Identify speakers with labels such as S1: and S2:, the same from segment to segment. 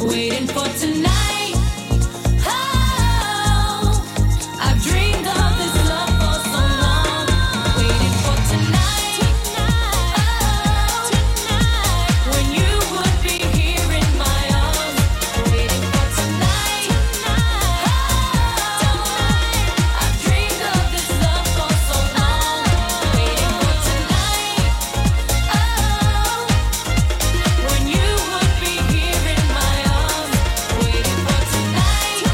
S1: waiting for tonight. Oh, I've dreamed of this love for so long, waiting for tonight. Oh, when you would be here in my arms, waiting for tonight. Oh, I've dreamed of this love for so long, waiting for tonight. Oh, when you would be here in my arms, waiting for tonight.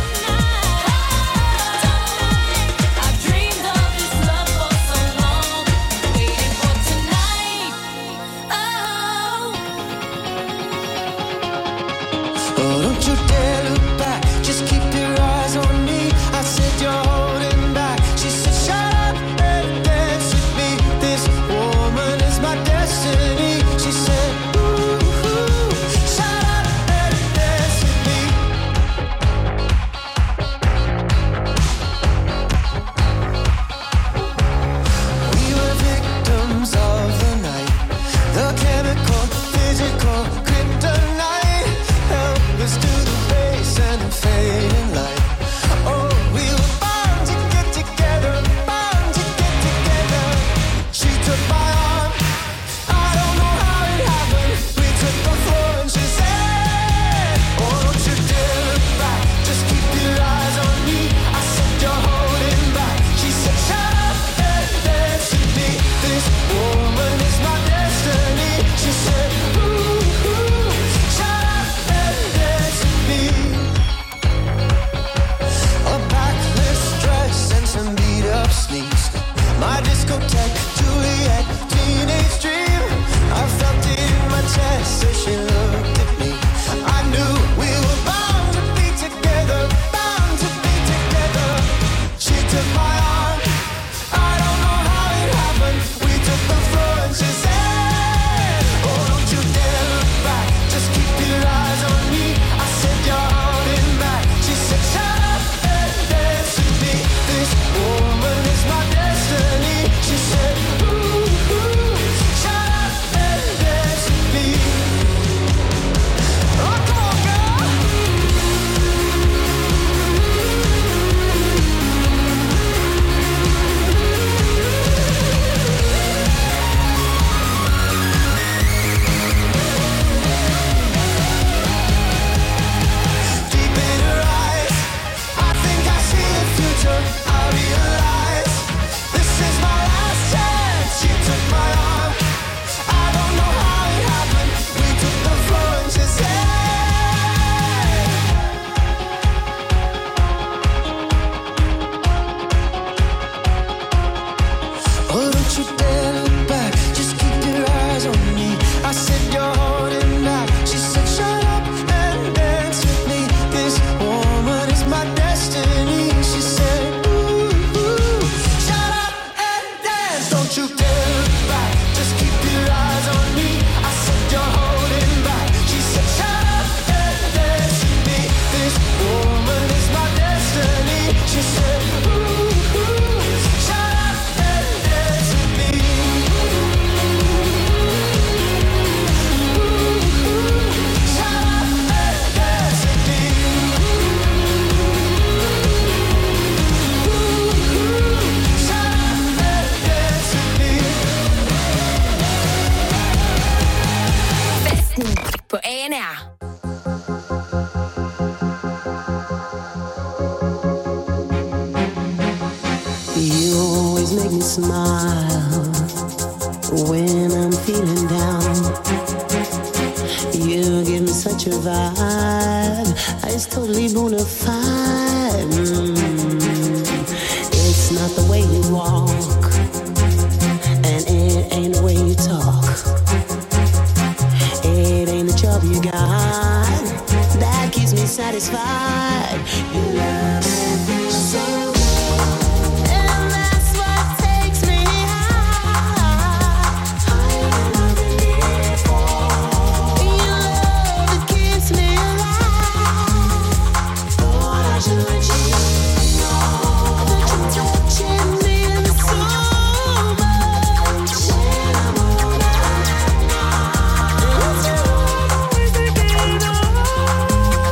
S1: I've dreamed of this love for so long, waiting for tonight.
S2: Oh, don't you dare look back, just keep your eyes on me. I said you're holding back. She said shut up and dance with me. This woman is my destiny. She said ooh, shut up and dance with me. We were victims of the night, the chemical, physical, kryptonite. Help us to the base and the fading light. Oh, we were bound to get together, bound to get together. She took my arm, I don't know how it happened. We took the floor and she said, oh, don't you dare look back, just keep your eyes on me. I said you're holding back. She said shut up and dance with me. This woman is my destiny. She said ooh, shut up and dance with me. A backless dress and some beat up sneaks. My discotheque, Juliet, teenage dream. I felt it in my chest as she looked at me. I knew we were bound to be together, bound to be together. She took my arm, I don't know how it happened. We took the floor and she said, oh, don't you dare look back, just keep your eyes on me. I said you're holding back. She said shut up and dance with me. This woman is my destiny. She said ooh, shut up and dance with me. Oh, come on, girl. Deep in her eyes, I think I see the future. I realize this is my last chance. She took my arm, I don't know how it happened. We took the floor and she said, oh, don't you dare look back, just keep your eyes on me. I said you're holding back. She said shut up and dance with me. This woman is my destiny. She said ooh, shut up and dance. Don't you dare look back, just keep your eyes on me. I said you're holding back. She said shut up and dance with me. This woman is my destiny. She said ooh, shut up and dance with me. Shut up and dance with me. Shut up and dance with me.
S3: Festen på ANR.
S4: You always make me smile when I'm feeling down. You give me such a vibe, it's totally bona fide. It's not the way you walk, and it ain't the way you talk. It ain't the job you got that keeps me satisfied. You love me so good, and that's what takes me high. Higher than I've been before. Your love that keeps me alive. Thought I should let you know that you're touching me so much. When I'm all out, it's always the game on.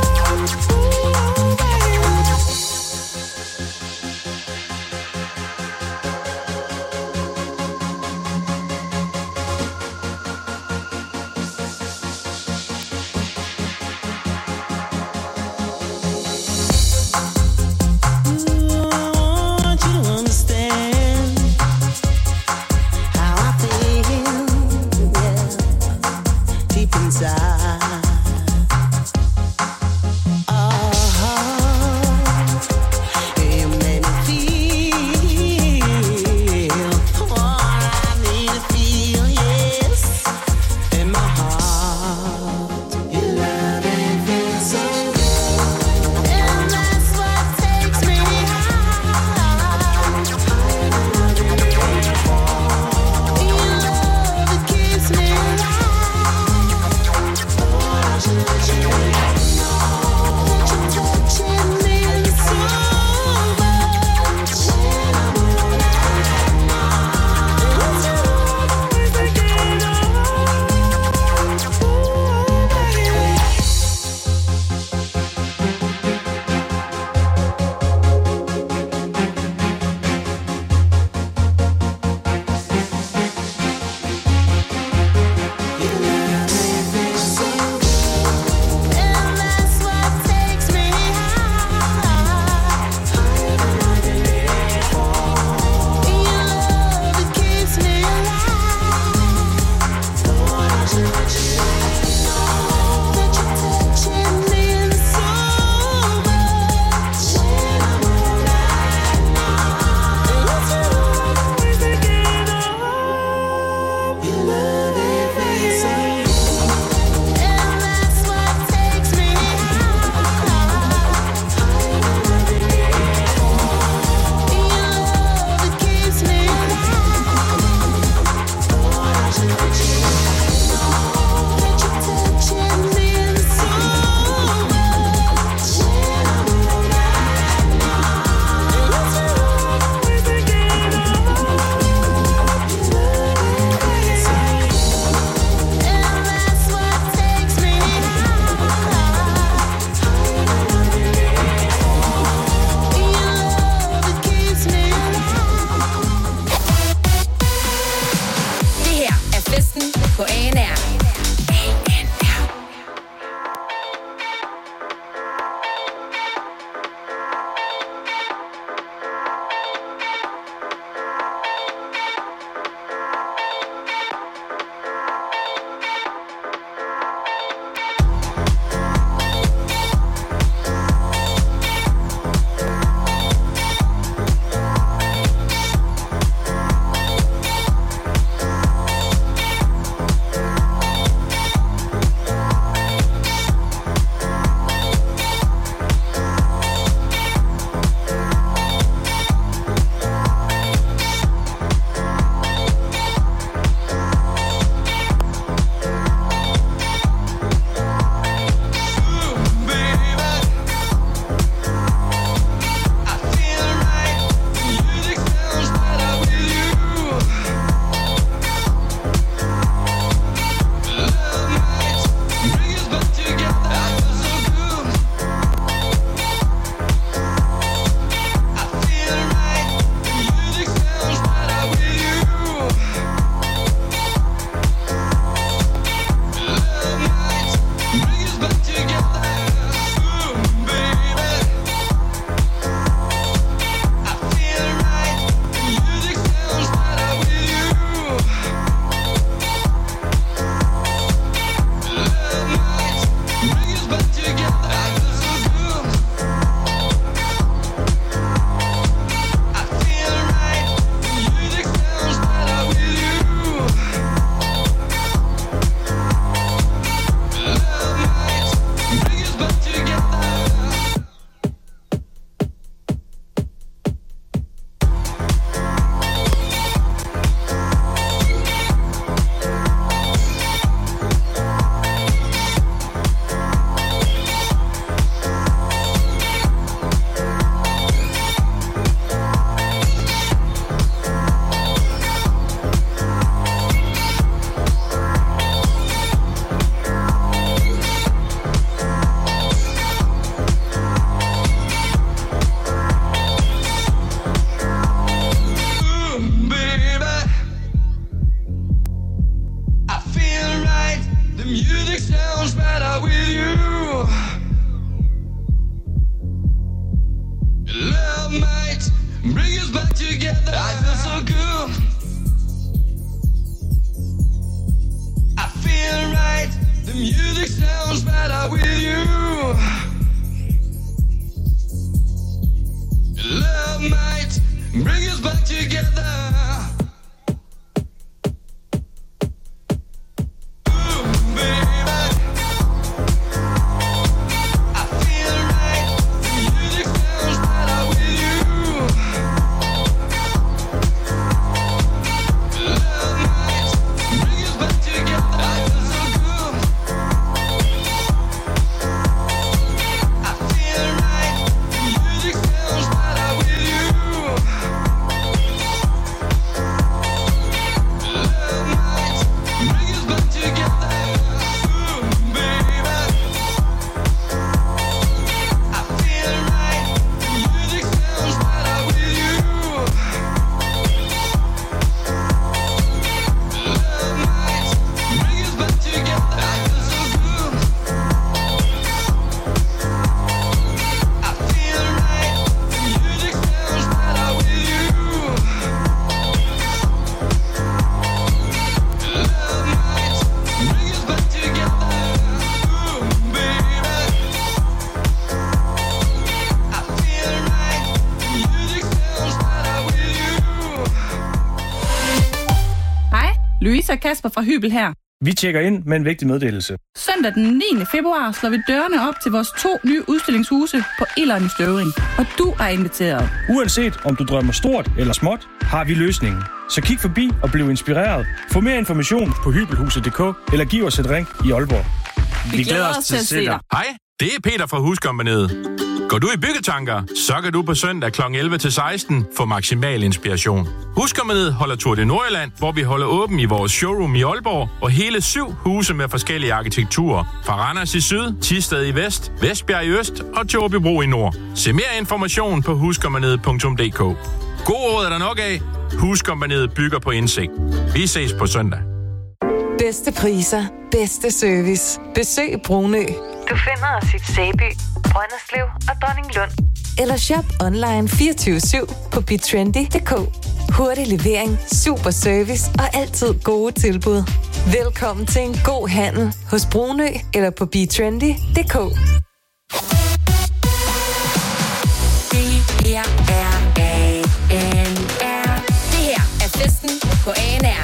S3: Louise og Kasper fra Hybel her.
S5: Vi tjekker ind med en vigtig meddelelse.
S3: Søndag den 9. februar slår vi dørene op til vores 2 nye udstillingshuse på Ilderen i Støvring. Og du er inviteret.
S5: Uanset om du drømmer stort eller småt, har vi løsningen. Så kig forbi og bliv inspireret. Få mere information på hybelhuset.dk eller giv os et ring i Aalborg.
S3: Vi glæder os til at se dig.
S6: Hej, det er Peter fra Huskompagniet. Går du i byggetanker, så kan du på søndag kl. 11-16 få maksimal inspiration. Huskompagniet holder Tour de Nordjylland, hvor vi holder åben i vores showroom i Aalborg, og hele 7 huse med forskellige arkitekturer. Fra Randers i syd, Thisted i vest, Vestbjerg i øst og Tåbybro i nord. Se mere information på huskompagniet.dk. God råd er der nok af. Huskompagniet bygger på indsigt. Vi ses på søndag.
S7: Bedste priser, bedste service. Besøg Brunø. Du finder os i Sæby, Brønderslev og Dronninglund. Eller shop online 24/7 på bitrendy.dk. Hurtig levering, super service og altid gode tilbud. Velkommen til en god handel hos Brunø eller på bitrendy.dk.
S8: Det her er ANR. Det her er festen på ANR.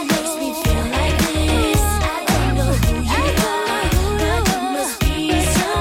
S1: So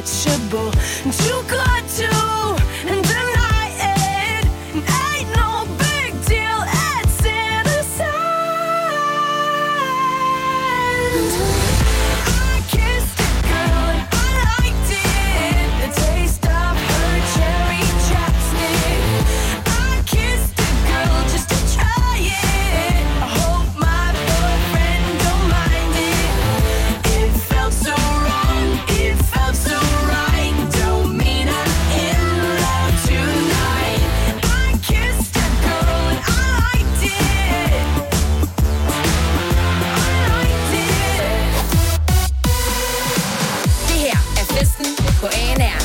S4: untouchable. Too good to deny it. Ain't no big deal. It's innocent. I kissed a girl and I liked it. The taste of her cherry chapstick. I kissed a girl just to try it. I hope my boyfriend don't mind it. It felt so wrong, it felt so right. Don't mean I'm in love tonight. I kissed a girl and I liked it. I liked it.
S8: Det her er festen på ANR.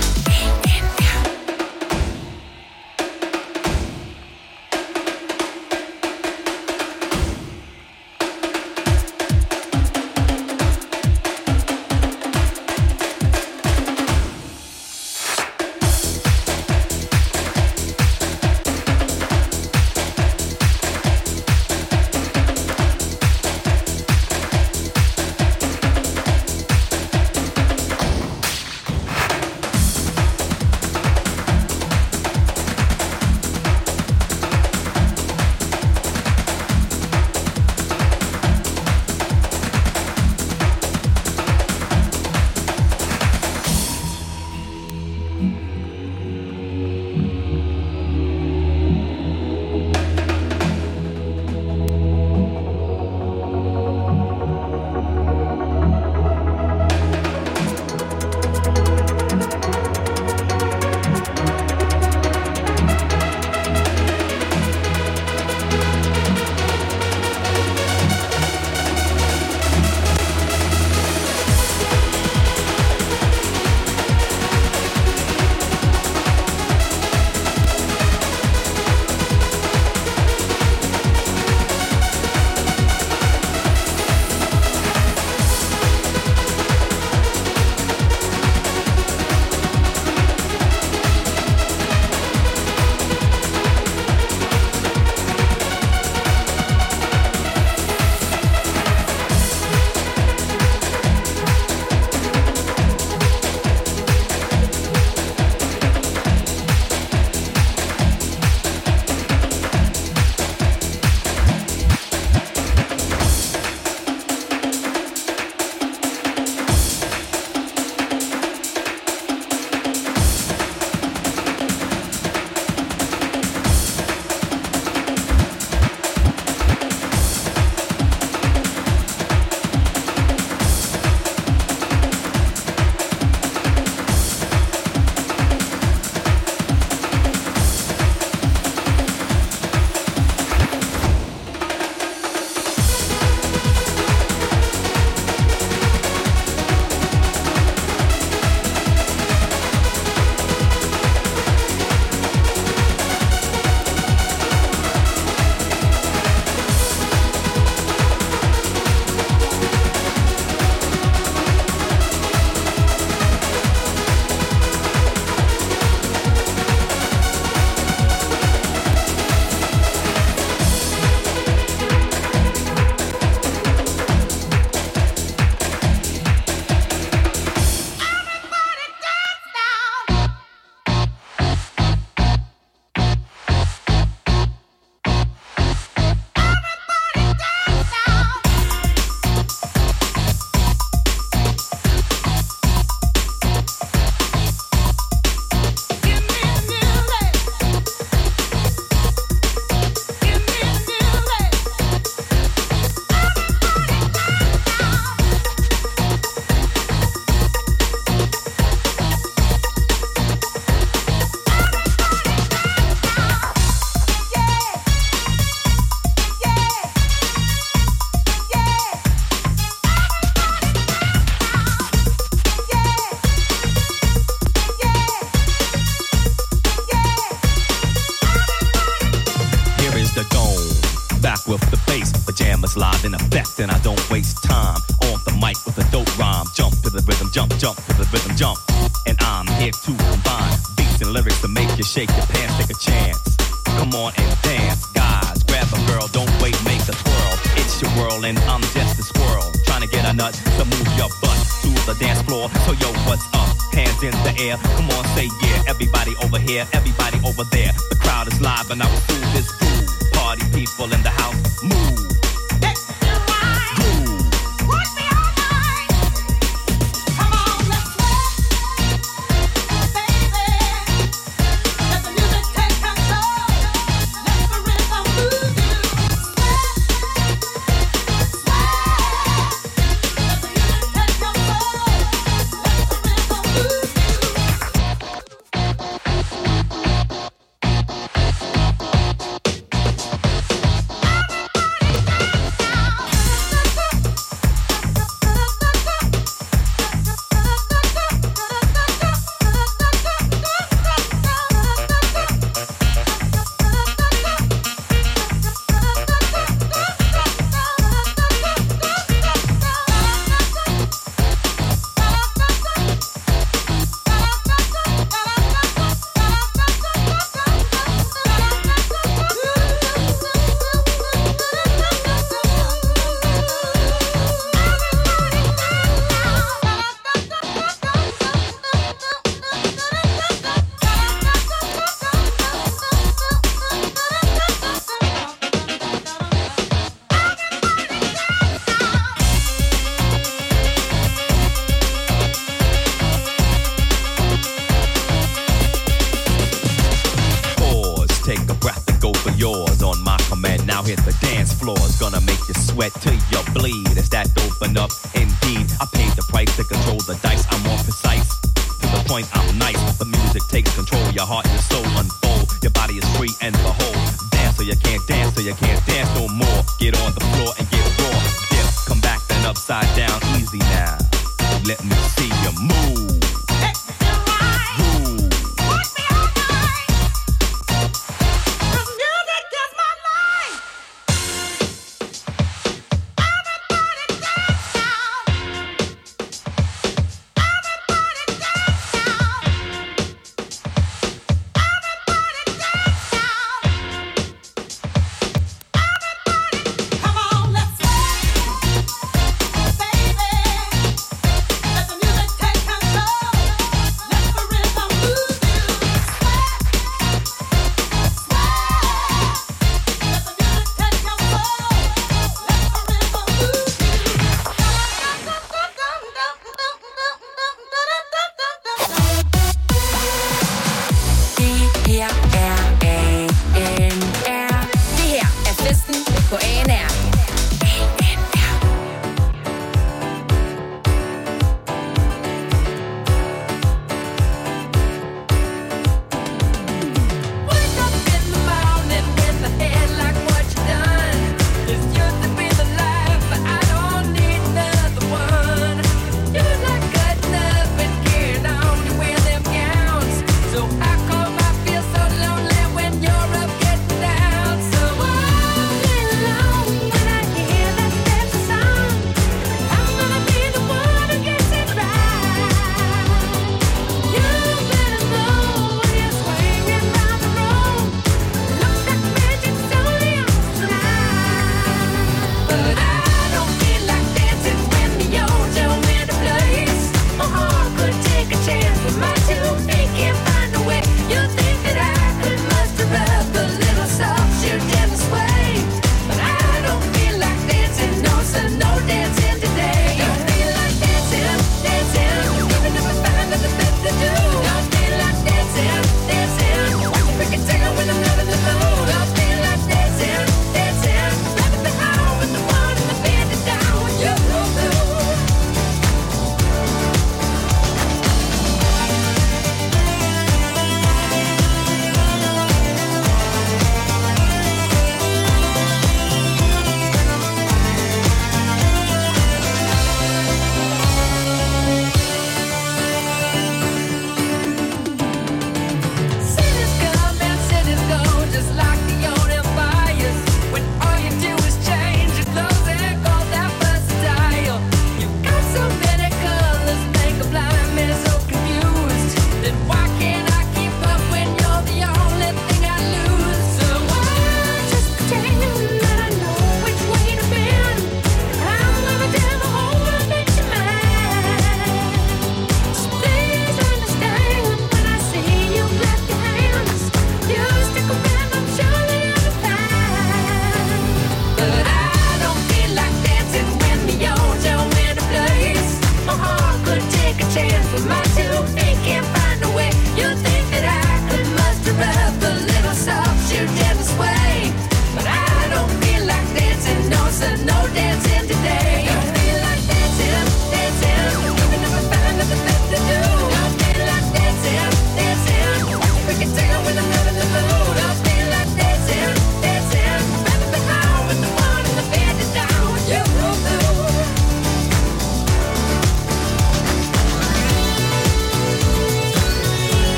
S9: with the bass. Pajamas live in effect, and I don't waste time. On the mic with a dope rhyme. Jump to the rhythm, jump, jump to the rhythm, jump. And I'm here to combine beats and lyrics to make you shake your pants, take a chance. Come on and dance, guys. Grab a girl, don't wait, make a twirl. It's your world, and I'm just a squirrel. Trying to get a nut to move your butt to the dance floor. So yo, what's up? hands in the air. Come on, say yeah. Everybody over here, everybody over there. The crowd is live and I will do this groove. Party people in the house, move. hit the dance floors, gonna make you sweat till you bleed. As that open up, indeed, I paid the price to control the dice. I'm more precise, to the point I'm nice. The music takes control, your heart and your soul unfold. Your body is free and behold. Dance so you can't dance, so you can't dance no more. Get on the floor and get raw. Dip, come back then upside down, easy now. Let me see you move.
S4: Control.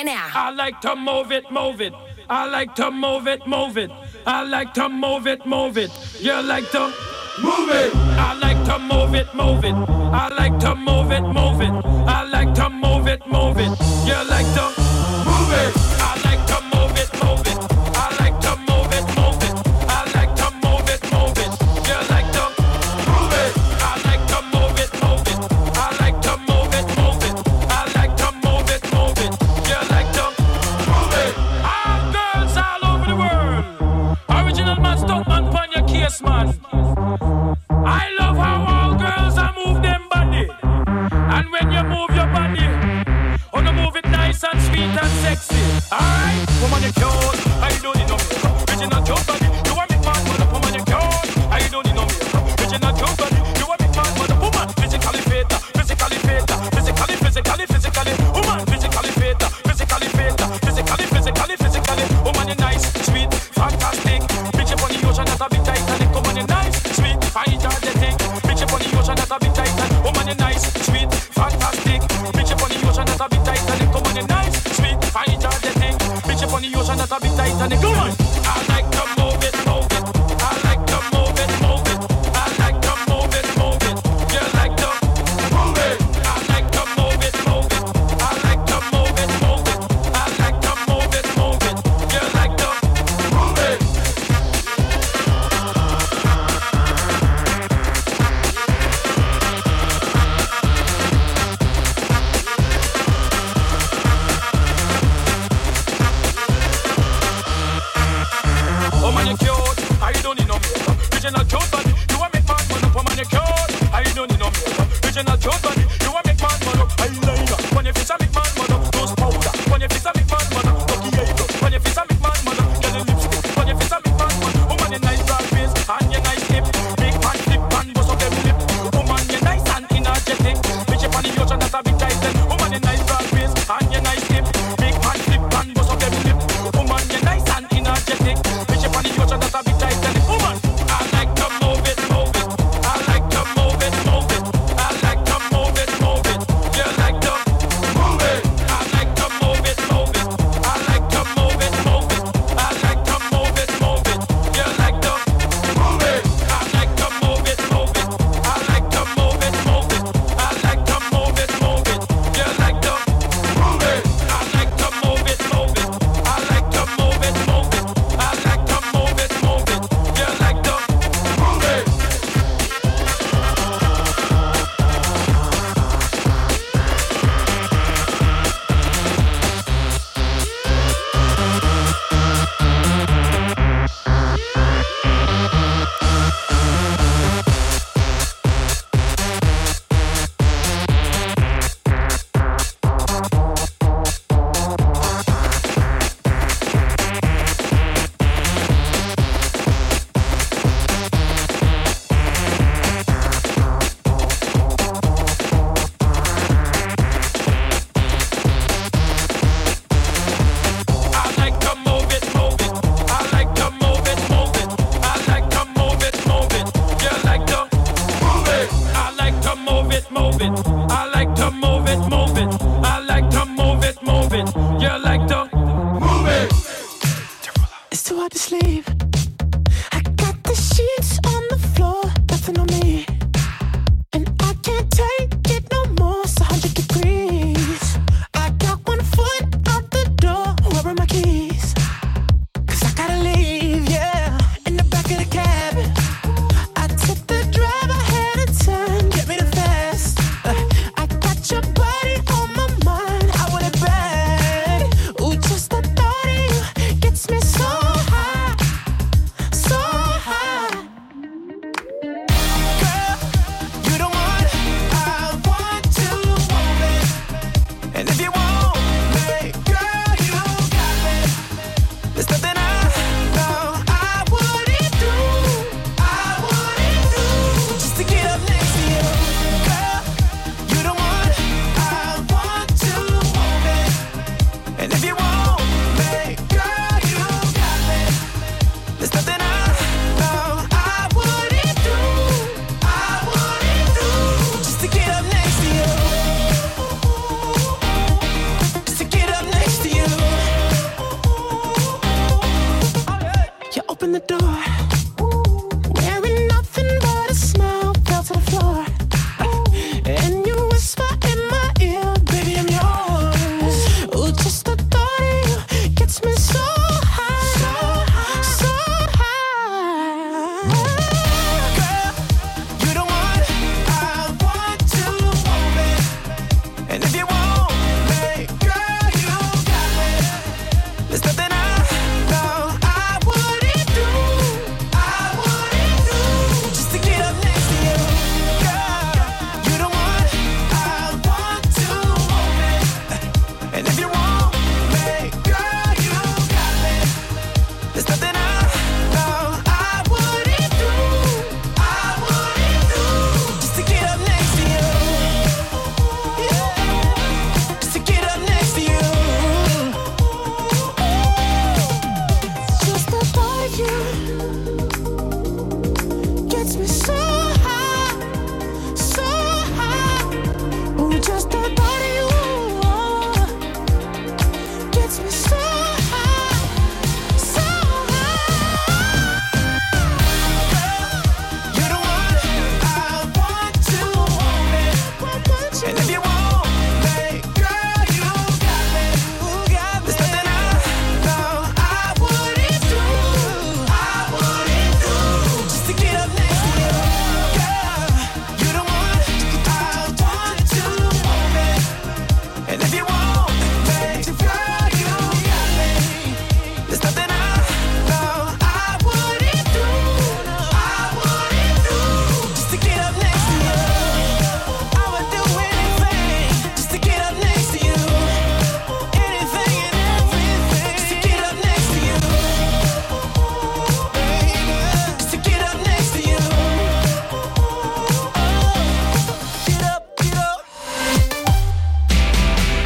S8: ANR.
S10: I like to move it, move it. I like to move it, move it. I like to move it, move it. You like to move it. I like to move it, move it. I like to move it, move it. I like to move it, move it. You like to move it. I like to move it, move it. I like to move it, move it. I like to move it, move it. You like to move it. I like to move it, move it. I like to move it, move it. I like to move it, move it. You like to move it. All girls all over the world. Original man, stunt man, pon your case, man. I love how all girls are move them body. And when you move your body, wanna move it nice and sweet and sexy. Alright, woman you cute, I don't need no makeup. Original cute body, you want me mad, but woman you cute, I don't need no makeup. Original cute body, you want me mad, but woman physically fit, physically fit, physically, physically, physically, woman physically fit, physically fit, physically, physically, physically, woman you nice, sweet, fantastic. Bitch up on the ocean, that's a big Titanic. Woman you nice, sweet, fine, energetic. Bitch up on the ocean, that's a big Titanic. Woman you nice, sweet, fantastic. Bitch up on the ocean, that's a big Titanic. Woman you nice, sweet, fine, energetic. Bitch up on the ocean, that's a big Titanic. Come on. I like to move it, move it. I like to move it, move it. I like to move it, move it. You like to move it. I like to move it, move it. I like to move it, move it. I like to move it, move it. You like to move it.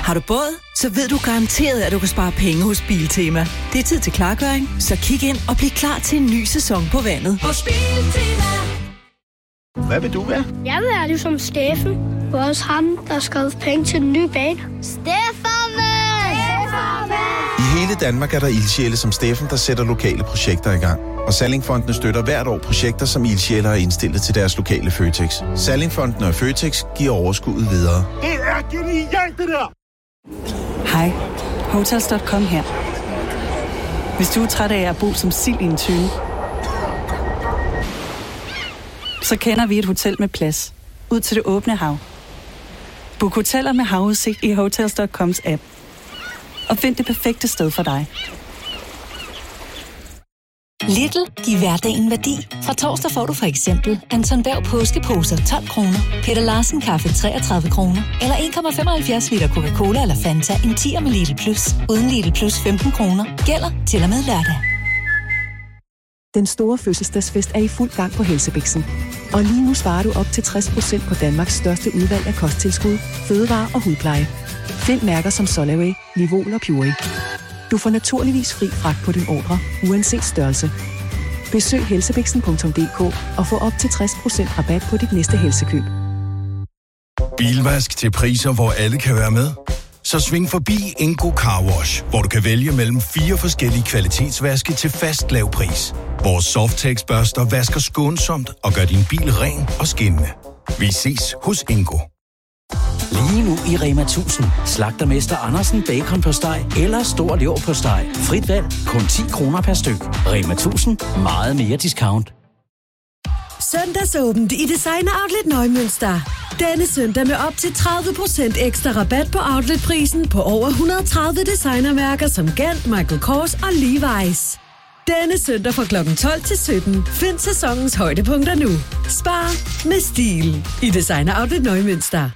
S11: Har du båd? Så ved du garanteret, at du kan spare penge hos Biltema. Det er tid til klargøring, så kig ind og bliv klar til en ny sæson på vandet. Hos Biltema.
S12: Hvad vil du være?
S13: Jeg vil være ligesom Steffen. Det var også ham, der skrev penge til den nye bane.
S12: I hele Danmark er der ildsjæle som Steffen, der sætter lokale projekter i gang. Og Sallingfondene støtter hvert år projekter, som ildsjæle har indstillet til deres lokale Føtex. Sallingfondene og Føtex giver overskuddet videre.
S14: Det er genialt, det der!
S15: Hej, Hotels.com her. Hvis du er træt af at bo som sild i en tønde, så kender vi et hotel med plads ud til det åbne hav. Book hoteller med havudsigt i Hotels.coms app. Og find det perfekte sted for dig.
S16: Lidl giver hverdagen værdi. Fra torsdag får du for eksempel Anton Berg påskeposer 12 kroner, Peter Larsen kaffe 33 kroner, eller 1,75 liter Coca-Cola eller Fanta en 10'er med Lidl Plus, uden Lidl Plus 15 kroner. Gælder til og med lørdag.
S17: Den store fødselsdagsfest er i fuld gang på Helsebixen. Og lige nu sparer du op til 60% på Danmarks største udvalg af kosttilskud, fødevarer og hudpleje. Find mærker som Solaway, Livol og Puree. Du får naturligvis fri fragt på din ordre, uanset størrelse. Besøg helsebixen.dk og få op til 60% rabat på dit næste helsekøb.
S18: Bilvask til priser, hvor alle kan være med. Så sving forbi Ingo Car Wash, hvor du kan vælge mellem 4 forskellige kvalitetsvaske til fast lav pris. Vores Softex-børster vasker skånsomt og gør din bil ren og skinnende. Vi ses hos Ingo.
S19: Lige nu i Rema 1000. Slagtermester Andersen bacon på steg eller stor lever på steg. Frit valg, kun 10 kroner per styk. Rema 1000. Meget mere discount.
S20: Søndagsåbent i Designer Outlet Neumünster. Denne søndag med op til 30% ekstra rabat på outletprisen på over 130 designermærker som Gant, Michael Kors og Levi's. Denne søndag fra kl. 12 til 17. Find sæsonens højdepunkter nu. Spar med stil i Designer Outlet Neumünster.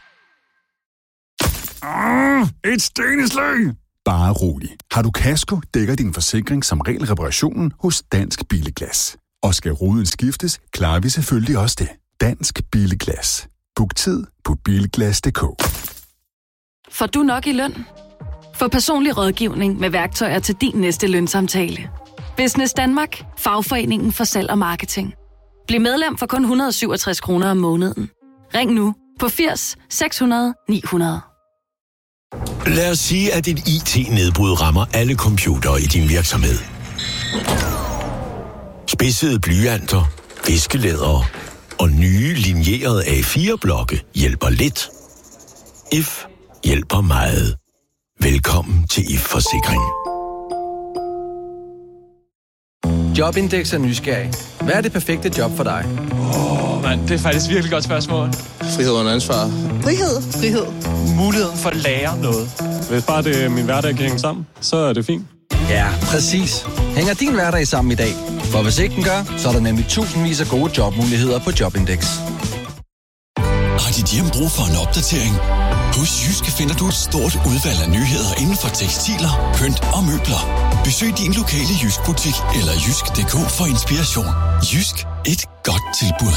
S21: Et steneslag! Bare rolig. Har du kasko, dækker din forsikring som regel reparationen hos Dansk Billeglas. Og skal ruden skiftes, klarer vi selvfølgelig også det. Dansk Billeglas. Book tid på bilglas.dk.
S22: Får du nok i løn? Få personlig rådgivning med værktøjer til din næste lønsamtale. Business Danmark. Fagforeningen for salg og marketing. Bliv medlem for kun 167 kroner om måneden. Ring nu på 80 600 900.
S23: Lad os sige, at et IT-nedbrud rammer alle computere i din virksomhed. Spidsede blyanter, viskelædere og nye linjerede A4-blokke hjælper lidt. IF hjælper meget. Velkommen til IF Forsikring.
S24: Jobindex er nysgerrig. Hvad er det perfekte job for dig?
S25: Mand, det er faktisk virkelig godt spørgsmål.
S24: Frihed under ansvar.
S25: Frihed. Muligheden for at lære noget. Hvis bare det min hverdag kan hænge sammen, så er det fint.
S24: Ja, præcis. Hænger din hverdag sammen i dag? For hvis ikke den gør, så er der nemlig tusindvis af gode jobmuligheder på Jobindex.
S26: Har dit hjem brug for en opdatering? Hos Jysk finder du et stort udvalg af nyheder inden for tekstiler, pynt og møbler. Besøg din lokale Jysk-butik eller jysk.dk for inspiration. Jysk. Et godt tilbud.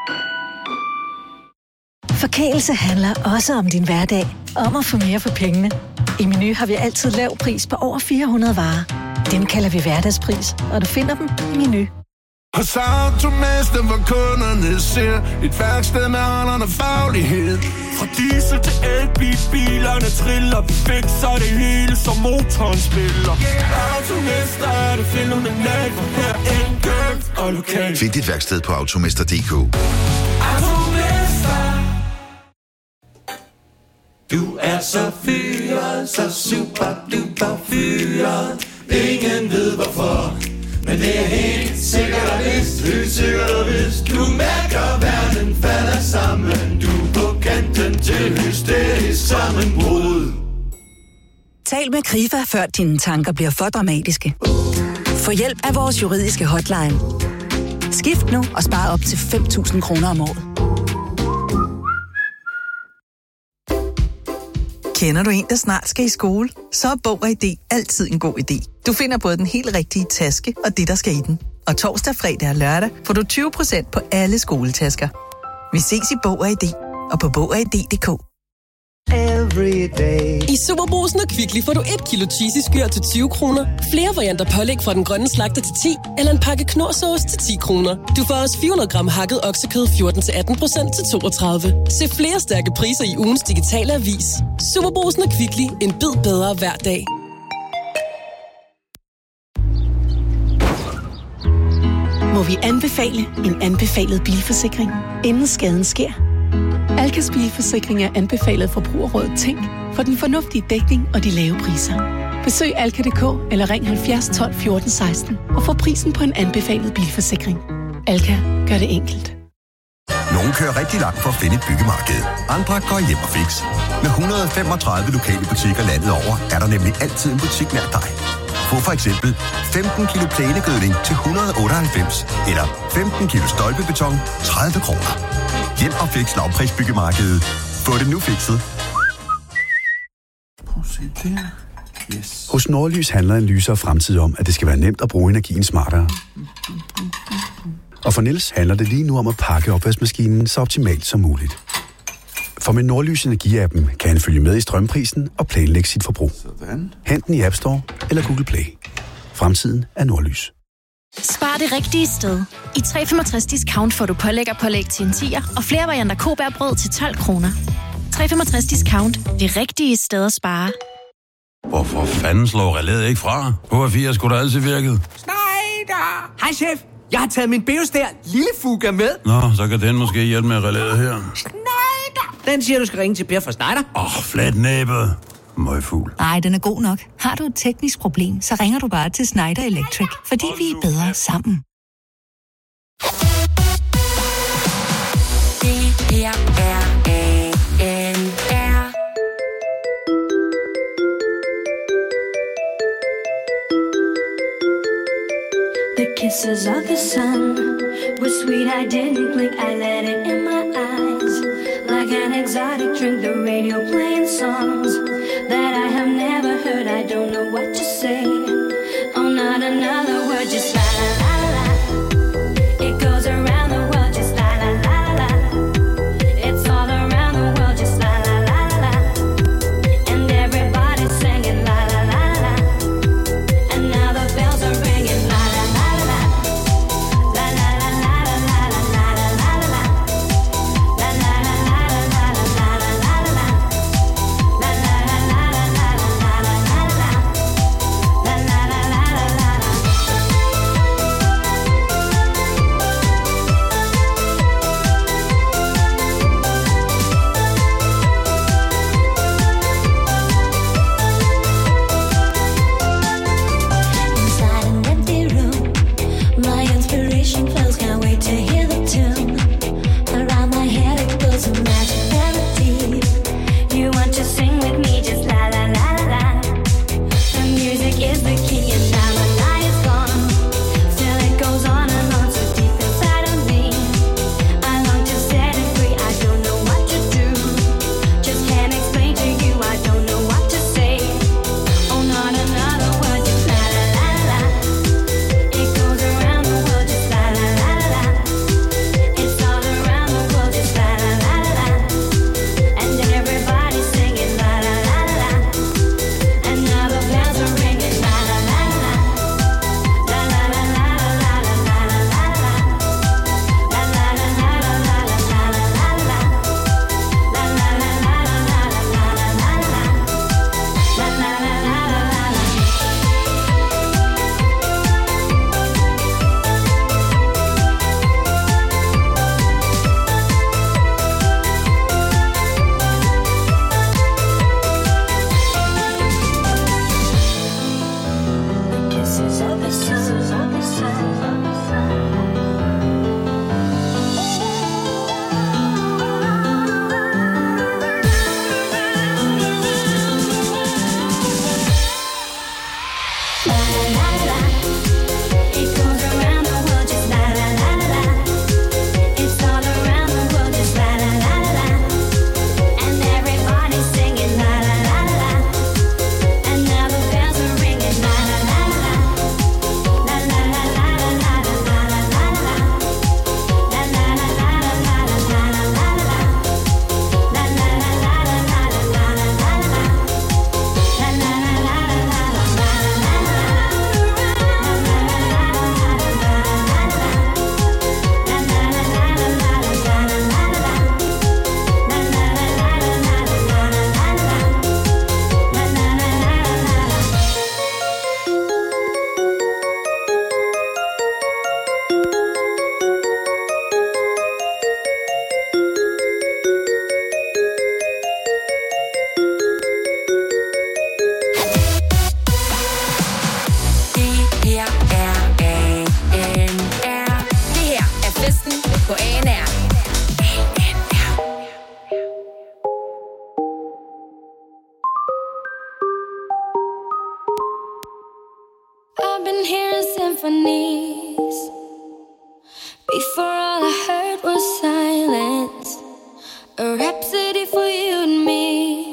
S27: Forkælelse handler også om din hverdag. Om at få mere for pengene. I Meny har vi altid lav pris på over 400 varer. Dem kalder vi hverdagspris, og du finder dem i Meny.
S14: Hos Automester, hvor kunderne ser et værksted med holderne faglighed. Fra diesel til elbil, bilerne triller, vi fikser det hele, som motoren spiller. Automester er det fænomenalt, for her enkelt og lokalt.
S28: Find dit værksted på automester.dk.
S2: Du er så fyret, så super duper fyret. Ingen ved hvorfor, men det er helt sikkert og vist. Helt sikkert og vist. Du mærker verden falder sammen. Du er på kanten til hysterisk sammenbrud.
S11: Tal med Krifa, før dine tanker bliver for dramatiske. Få hjælp af vores juridiske hotline. Skift nu og spar op til 5.000 kroner om året.
S29: Kender du en, der snart skal i skole? Så er Bog og ID altid en god idé. Du finder både den helt rigtige taske og det, der skal i den. Og torsdag, fredag og lørdag får du 20% på alle skoletasker. Vi ses i Bog og ID og på Bog og ID.dk.
S2: every day.
S1: I Superbrugsen og Kvickly får du 1 kilo cheesy skyr til 20 kroner. Flere varianter pålæg fra Den Grønne Slagter til 10, eller en pakke knorrsauce til 10 kroner. Du får også 400 gram hakket oksekød 14-18% til 32. Se flere stærke priser i ugens digitale avis. Superbrugsen og Kvickly. En bid bedre hver dag.
S11: Må vi anbefale en anbefalet bilforsikring, inden skaden sker? Alkas bilforsikring er anbefalet Forbrugerrådet Tænk for den fornuftige dækning og de lave priser. Besøg alka.dk eller ring 70 12 14 16 og få prisen på en anbefalet bilforsikring. Alka gør det enkelt.
S3: Nogle kører rigtig langt for at finde et byggemarked. Andre går hjem og fix. Med 135 lokale butikker landet over, er der nemlig altid en butik nær dig. Få for eksempel 15 kilo plænegødning til 198, eller 15 kilo stolpebeton 30 kroner. Hjem og fix lavprisbyggemarkedet. Få det nu fikset.
S21: Yes. Hos Nordlys handler Analyse og Fremtid om, at det skal være nemt at bruge energien smartere. Og for Niels handler det lige nu om at pakke opvaskemaskinen så optimalt som muligt. For med Nordlys Energi-appen kan han følge med i strømprisen og planlægge sit forbrug. Sådan. Hent den i App Store eller Google Play. Fremtiden er Nordlys.
S4: Spar det rigtige sted. I 365 Discount får du pålæg til en 10'er og flere varianter Kobærbrød til 12 kroner. 365 Discount. Det rigtige sted at spare.
S5: Hvorfor fanden slår relæet ikke fra? HR4 skulle da altid virket.
S6: Schneider! Hej chef, jeg har taget min Beostær lille Fuga med.
S5: Nå, så kan den måske hjælpe med relæet her.
S6: Schneider! Den siger, du skal ringe til Per fra Schneider.
S5: Flatnæbet. Møgfugl.
S16: Nej, den er god nok. Har du et teknisk problem, så ringer du bare til Schneider Electric, fordi vi er bedre sammen.
S2: Det her er ANR.
S13: The kisses of the sun were sweet, I didn't blink, I let it in my eyes. Like an exotic drink, the radio playing songs that I have never heard, I don't know what to say. Oh, not another word, just la la la la. It goes around the world, just la la la la. It's all around the world, just la la la la. And everybody's singing la la la la. And now the bells are ringing la la la la. La la la la la la la la la la. La la la la la la la la la la. La la la been hearing symphonies. Before all I heard was silence. A rhapsody for you and me.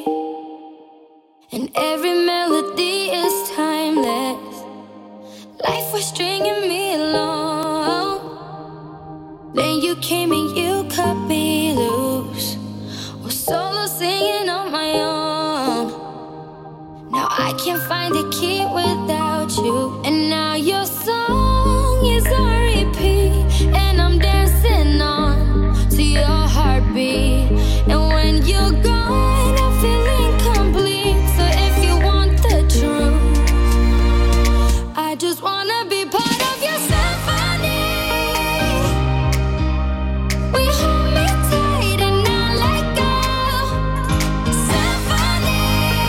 S13: And every melody is timeless. Life was stringing me along. Then you came and you cut me loose. Was solo singing on my own. Now I can't find the key without you. And now your song is on repeat. And I'm dancing on to your heartbeat. And when you're gone, I feel incomplete. So if you want the truth, I just wanna be part of your symphony. We hold me tight and not let go. Symphony,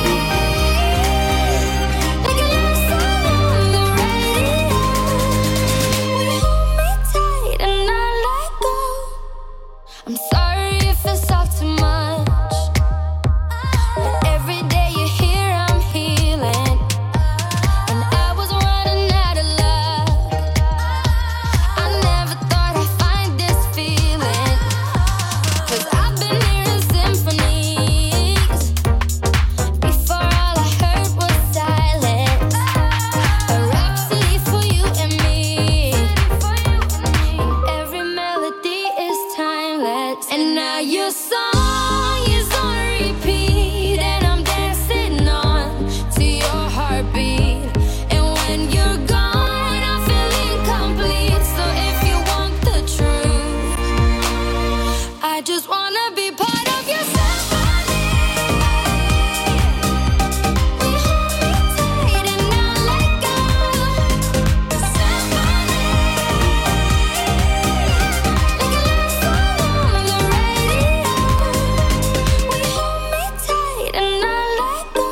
S13: like a love song on the radio. We hold me tight and not let go. I'm sorry if it's all too much, but every day you're here I'm healing. And I was running out of luck. I never thought I'd find this feeling. 'Cause I've been hearing symphonies. Before all I heard was silence. A rhapsody for you and me. And every melody is timeless. And now your song is on repeat. And I'm dancing on to your heartbeat. And when you're gone, I feel incomplete. So if you want the truth, I just wanna be part of your symphony. We hold me tight and not let go. Symphony, like a love song on the radio. We hold me tight and not let go.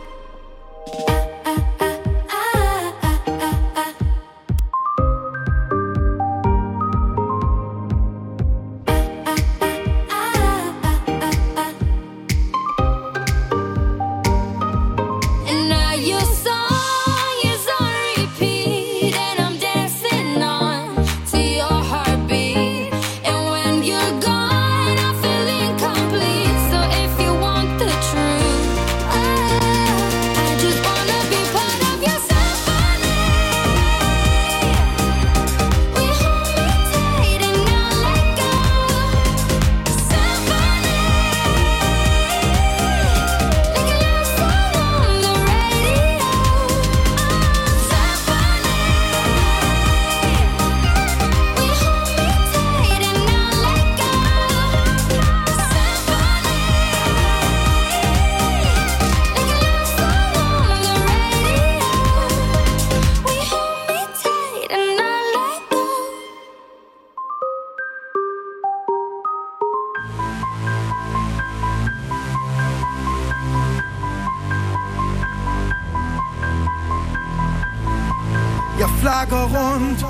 S13: And now your song is on repeat. And I'm dancing on to your heartbeat. And when you're gone, I feel incomplete. So if you want the truth, I just wanna be part of your symphony. We hold me tight and not let go. Symphony, like a love song on the radio. Symphony, we hold me tight and not let go. Symphony, like a love song on the radio. We hold me tight and not let go.
S2: Jeg flakker rundt.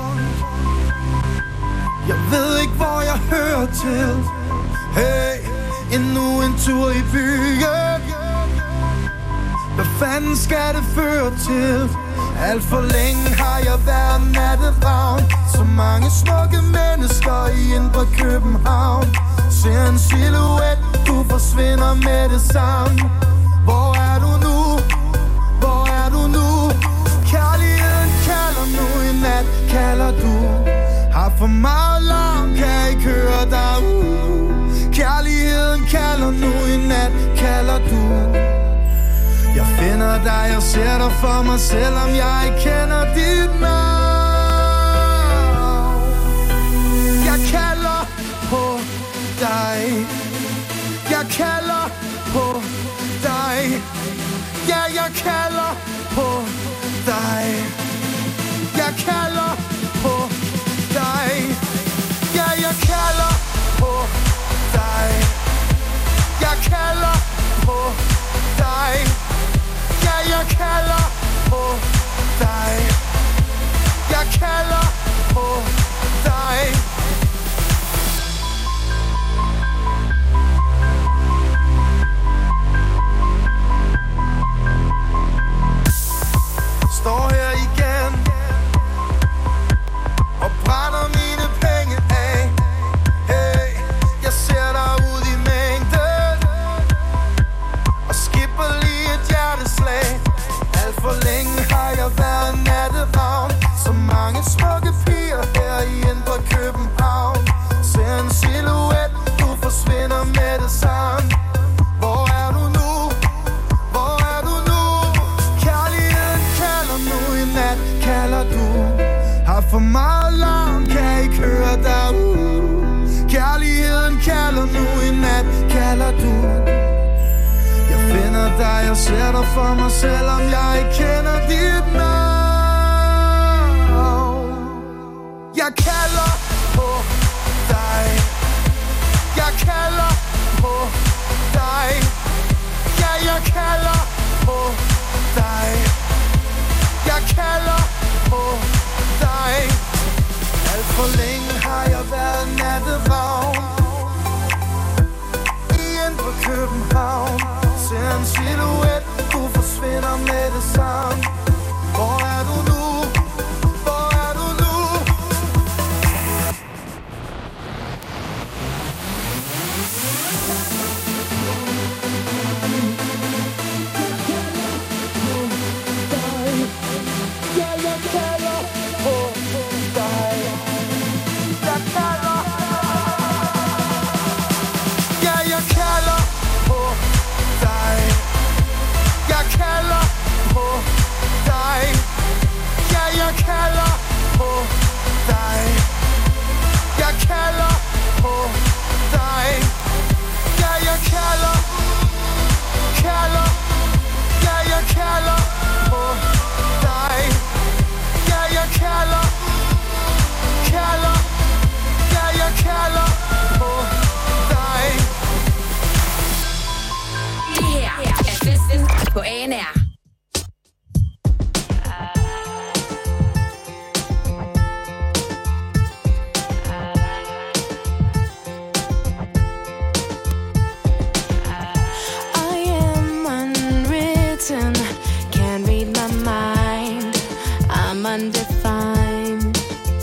S2: Jeg ved ikke hvor jeg hører til. Hey, endnu en tur i byen. Hvad fanden skal det føre til? Alt for længe har jeg været natteravn. Så mange smukke mennesker i indre København. Ser en silhuet, du forsvinder med det samme. Hvor er du nu? Hvor er du nu? Kærligheden kalder nu i nat, kalder du. Har for meget larm, kan ikke høre dig ud. Kærligheden kalder nu i nat, kalder du. Jeg finder dig, jeg ser dig for mig, selvom jeg ikke kender dit navn. Jeg kalder på dig. Jeg kalder på dig. Ja, jeg kalder på dig. Jeg kalder på dig. Ja, jeg kalder på dig. Jeg kalder på dig. Ja, jeg kalder på dig. Jeg kalder på dig. Står her igen
S14: For meget larm kan ikke høre derude. Kærligheden kalder nu, i nat kalder du. Jeg finder dig, jeg ser dig for mig, selvom jeg ikke kender dit navn. Jeg kalder på dig. Jeg kalder på dig. Ja, jeg kalder på dig. Jeg kalder på dig. Alt for længe har jeg været natteravn. Igen på København. Ser en silhuet, du forsvinder med det samme. Hvor er du nu? Hvor er du nu?
S7: På ANR.
S8: Undefined.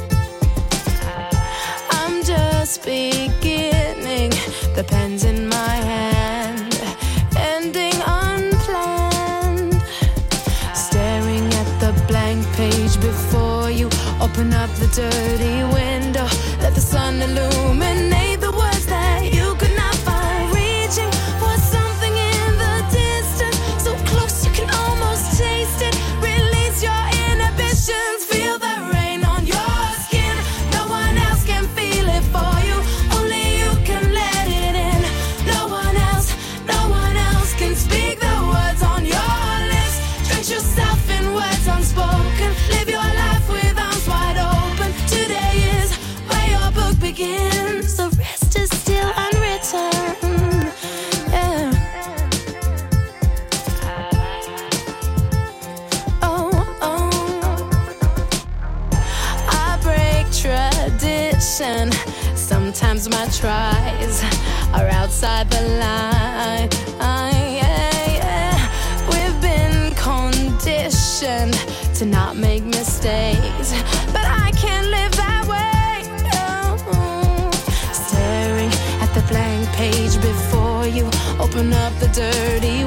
S8: I'm just beginning. The pen's in my hand, ending unplanned. Staring at the blank page before you. Open up the dirty window. Let the sun illuminate the words that you could not find. Reaching for something in the distance, so close you can almost taste it. Release your inhibitions. Feel the rain on your skin. No one else can feel it for you. Only you can let it in. No one else can speak the words on your lips. Drench yourself in words unspoken. Live your life with arms wide open. Today is where your book begins. The rest is still unwritten. Yeah. Tradition. Sometimes my tries are outside the line. We've been conditioned to not make mistakes, but I can't live that way. Staring at the blank page before you. Open up the dirty